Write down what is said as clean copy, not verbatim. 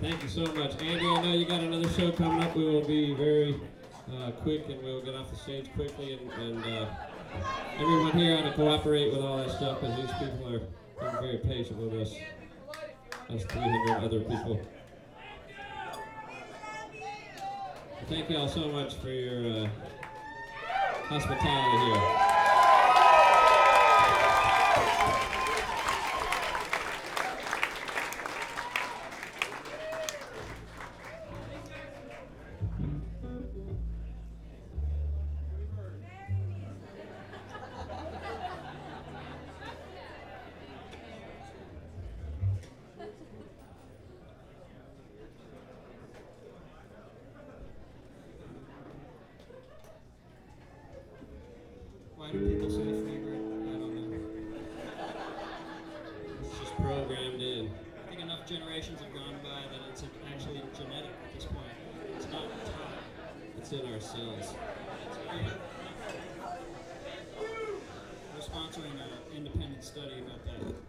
Thank you so much. Andy, I know you got another show coming up. We will be very quick and we'll get off the stage quickly. And everyone here ought to cooperate with all that stuff because these people are being very patient with us. Us 300 other people. Thank you all so much for your hospitality here. Why do people say favorite? I don't know. It's just programmed in. I think enough generations have gone by that it's actually genetic at this point. It's not taught. It's in our cells. We're sponsoring an independent study about that.